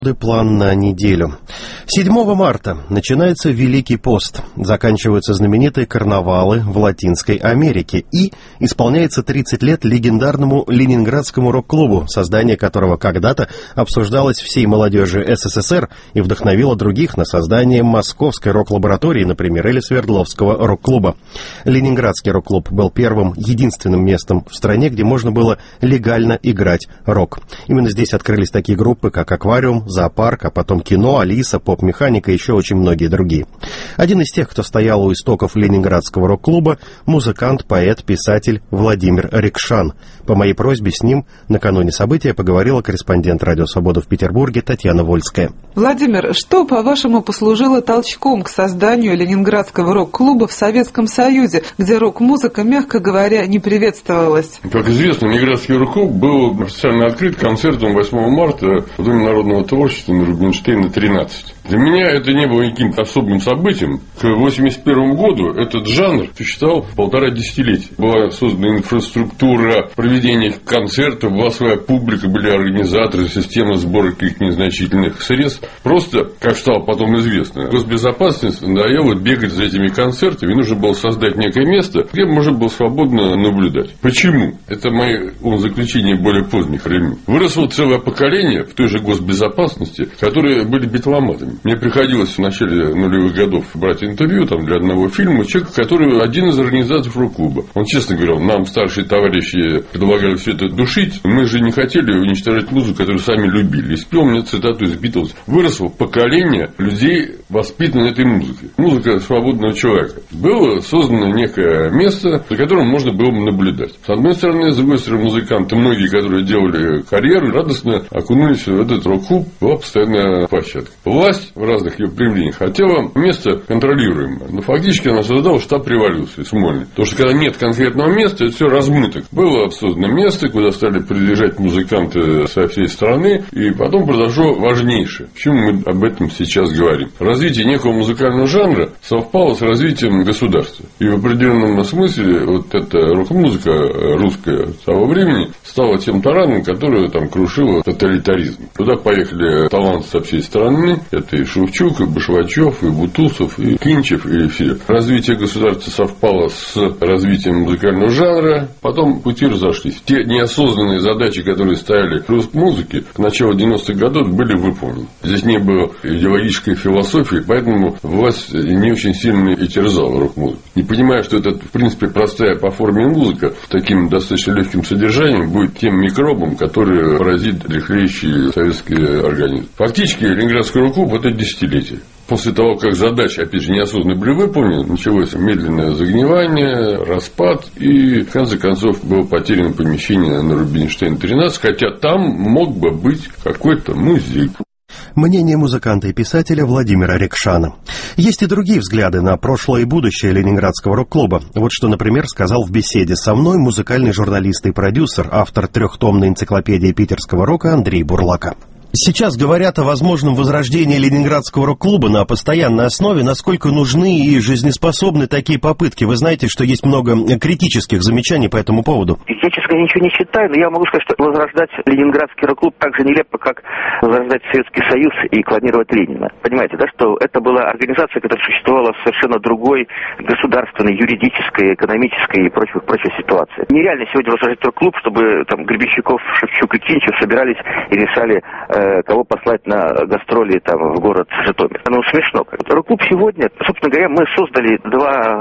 План на неделю. 7 марта начинается Великий пост, заканчиваются знаменитые карнавалы в Латинской Америке и исполняется 30 лет легендарному Ленинградскому рок-клубу, создание которого когда-то обсуждалось всей молодежью СССР и вдохновило других на создание Московской рок-лаборатории, например, или Свердловского рок-клуба. Ленинградский рок-клуб был первым, единственным местом в стране, где можно было легально играть рок. Именно здесь открылись такие группы, как «Аквариум», «Зоопарк», а потом «Кино», «Алиса», «Поп-механика» и еще очень многие другие. Один из тех, кто стоял у истоков Ленинградского рок-клуба, музыкант, поэт, писатель Владимир Рекшан. По моей просьбе с ним накануне события поговорила корреспондент «Радио Свобода» в Петербурге Татьяна Вольская. Владимир, что, по-вашему, послужило толчком к созданию Ленинградского рок-клуба в Советском Союзе, где рок-музыка, мягко говоря, не приветствовалась? Как известно, Ленинградский рок-клуб был официально открыт концертом 8 марта в Доме народного творчества на Рубинштейна, 13. Для меня это не было каким-то особым событием. К 1981 году этот жанр существовал 1,5 десятилетия. Была создана инфраструктура проведения концертов, была своя публика, были организаторы, система сбора каких-то незначительных средств. Просто, как стало потом известно, госбезопасность надоело бегать за этими концертами, и нужно было создать некое место, где можно было свободно наблюдать. Почему? Это мои умозаключения более поздних времен. Выросло целое поколение в той же госбезопасности, которые были битломатами. Мне приходилось в начале нулевых годов брать интервью для одного фильма человека, который один из организаторов рок-клуба. Он честно говорил, нам старшие товарищи предлагали все это душить, мы же не хотели уничтожать музыку, которую сами любили. И спел мне цитату из Битлз. Выросло поколение людей, воспитанных этой музыкой. Музыка свободного человека. Было создано некое место, за которым можно было наблюдать. С одной стороны, с другой стороны, музыканты, многие, которые делали карьеру, радостно окунулись в этот рок-клуб. Была постоянная площадка. Власть в разных ее проявлениях хотела место контролируемое. Но фактически она создала штаб революции Смольный. Потому что когда нет конкретного места, это все размыто. Было создано место, куда стали приезжать музыканты со всей страны. И потом произошло важнейшее. Почему мы об этом сейчас говорим? Развитие некого музыкального жанра совпало с развитием государства. И в определенном смысле вот эта рок-музыка русская того времени стала тем тараном, который крушила тоталитаризм. Туда поехали таланты со всей страны. Это и Шевчук, и Башвачев, и Бутусов, и Кинчев, и все. Развитие государства совпало с развитием музыкального жанра. Потом пути разошлись. Те неосознанные задачи, которые стояли в русской музыке, к началу 90-х годов были выполнены. Здесь не было идеологической философии, поэтому власть не очень сильно и терзала рок-музыку. Не понимая, что это, в принципе, простая по форме музыка, таким достаточно легким содержанием будет тем микробом, который поразит дряхлеющий советский организм. Фактически, Ленинградский рок-клуб – это десятилетие. После того, как задачи, опять же, неосознанно были выполнены, началось медленное загнивание, распад, и, в конце концов, было потеряно помещение на Рубинштейн 13, хотя там мог бы быть какой-то музей. Мнение музыканта и писателя Владимира Рекшана. Есть и другие взгляды на прошлое и будущее Ленинградского рок-клуба. Вот что, например, сказал в беседе со мной музыкальный журналист и продюсер, автор 3-томной энциклопедии питерского рока Андрей Бурлака. Сейчас говорят о возможном возрождении Ленинградского рок-клуба на постоянной основе. Насколько нужны и жизнеспособны такие попытки? Вы знаете, что есть много критических замечаний по этому поводу. Я, честно говоря, ничего не считаю, но я могу сказать, что возрождать Ленинградский рок-клуб так же нелепо, как возрождать Советский Союз и клонировать Ленина. Понимаете, да, что это была организация, которая существовала в совершенно другой государственной, юридической, экономической и прочей ситуации. Нереально сегодня возрождать рок-клуб, чтобы Гребенщиков, Шевчук и Кинчев собирались и решали, кого послать на гастроли в город Житомир. Смешно. Рок-клуб сегодня, собственно говоря, мы создали 2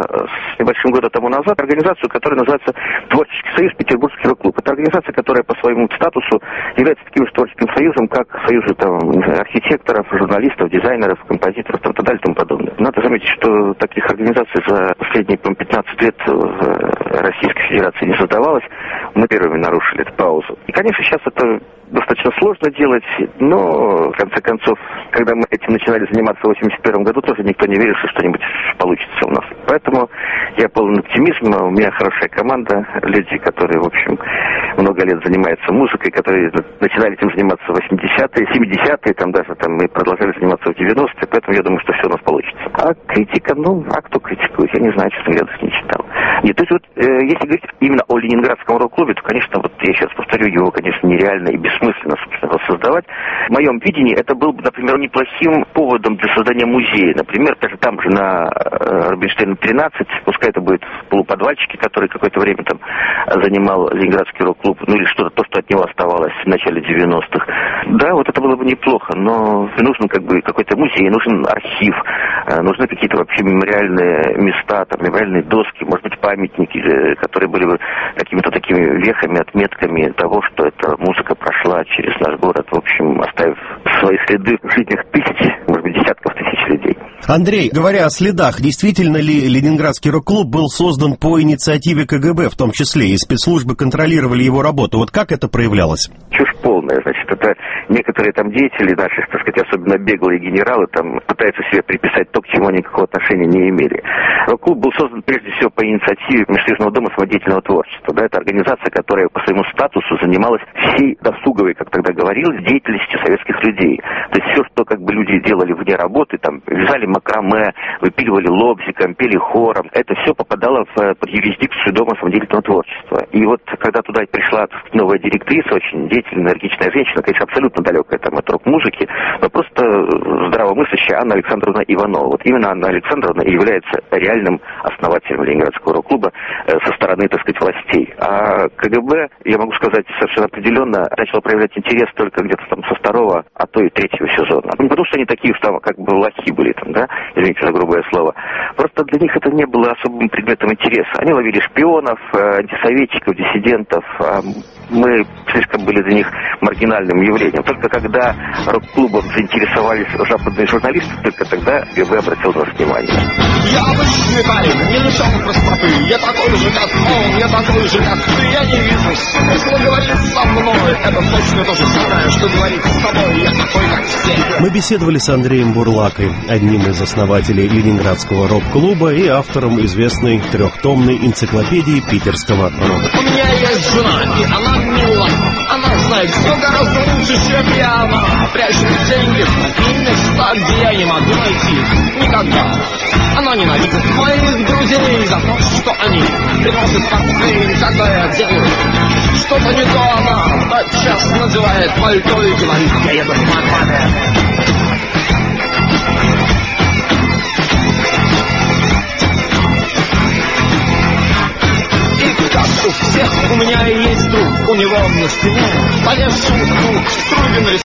с небольшим года тому назад организацию, которая называется Творческий союз Петербургский рок-клуб. Это организация, которая по своему статусу является таким же творческим союзом, как союзы архитекторов, журналистов, дизайнеров, композиторов и так далее и тому подобное. Надо заметить, что таких организаций за последние 15 лет в Российской Федерации не создавалось. Мы первыми нарушили эту паузу. И, конечно, сейчас это достаточно сложно делать, но, в конце концов, когда мы этим начинали заниматься в 1981 году, тоже никто не верил, что что-нибудь получится у нас. Поэтому я полон оптимизма, у меня хорошая команда, люди, которые, в общем, много лет занимаются музыкой, которые начинали этим заниматься в 80-е, 70-е, мы продолжали заниматься в 90-е, поэтому я думаю, что все у нас получится. А критика, а кто критикует, я не знаю, честно говоря, даже не читал. Нет, то есть вот, если говорить именно о Ленинградском рок-клубе, то, конечно, вот я сейчас повторю, его, конечно, нереально и бессмысленно, собственно, создавать. В моем видении это был бы, например, неплохим поводом для создания музея. Например, даже там же на Рубинштейна 13, пускай это будет в полуподвальчике, который какое-то время там занимал Ленинградский рок-клуб, ну или что-то, то, что от него оставалось в начале 90-х. Да, вот это было бы неплохо, но нужен как бы какой-то музей, нужен архив, нужны какие-то вообще мемориальные места, там, мемориальные доски, может быть, памятники, которые были бы какими-то такими вехами, отметками того, что эта музыка прошла через наш город, в общем, оставив свои следы в жизнях тысяч, может быть, десятков тысяч людей. Андрей, говоря о следах, действительно ли Ленинградский рок-клуб был создан по инициативе КГБ, в том числе, и спецслужбы контролировали его работу? Вот как это проявлялось? Чушь полная, значит, это некоторые там деятели наши, так сказать, особенно беглые генералы, там пытаются себе приписать то, к чему они никакого отношения не имели. Рок-клуб был создан прежде всего по инициативе Межсоюзного дома самодеятельного творчества. Да, это организация, которая по своему статусу занималась всей досуговой, как тогда говорилось, деятельностью советских людей. То есть все, что как бы люди делали вне работы, там, вязали макраме, выпиливали лобзиком, пели хором, это все попадало под юрисдикцию Дома самодеятельного творчества. И вот когда туда пришла новая директриса, очень деятельная, энергичная женщина, конечно, абсолютно далекая там от рок-музыки, но просто здравомыслящая Анна Александровна Иванова. Вот именно Анна Александровна и является реальным основателем Ленинградского рок-клуба со стороны, так сказать, властей. А КГБ, я могу сказать совершенно определенно, начало проявлять интерес только где-то там со второго, а то и третьего сезона. Не потому что они такие там как бы лохи были там, да, извините за грубое слово. Просто для них это не было особым предметом интереса. Они ловили шпионов, антисоветчиков, диссидентов. Мы слишком были для них маргинальным явлением. Только когда рок-клубом заинтересовались западные журналисты, только тогда КГБ обратил на нас внимание. Я обычный парень, не лишен простоты. Я такой же, как он, я такой же, как ты. Я не вижу смысла говорить со мной. Это точно то же самое, что говорить с тобой. Я такой, как все. Мы беседовали с Андреем Бурлакой, одним из основателей Ленинградского рок-клуба и автором известной трехтомной энциклопедии питерского рока. У меня есть жена, и она мила. Она знает все гораздо лучше, чем я. Она прячет деньги в такие места, где я не могу найти никогда. Она ненавидит моих друзей за то, что они приносят портфель, когда я делаю что-то не то. Она подчас надевает пальто и говорит: я еду в Макбабе. У всех у меня есть друг, у него на спине повешен круг, Струвин